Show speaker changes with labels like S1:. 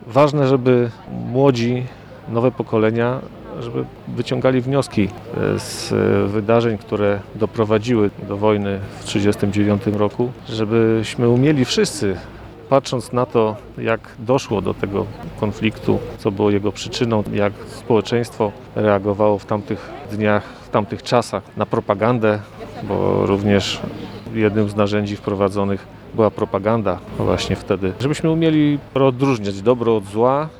S1: Ważne, żeby młodzi, nowe pokolenia, żeby wyciągali wnioski z wydarzeń, które doprowadziły do wojny w 1939 roku, żebyśmy umieli wszyscy, patrząc na to, jak doszło do tego konfliktu, co było jego przyczyną, jak społeczeństwo reagowało w tamtych dniach, w tamtych czasach na propagandę, bo również jednym z narzędzi wprowadzonych była propaganda właśnie wtedy. Żebyśmy umieli odróżniać dobro od zła,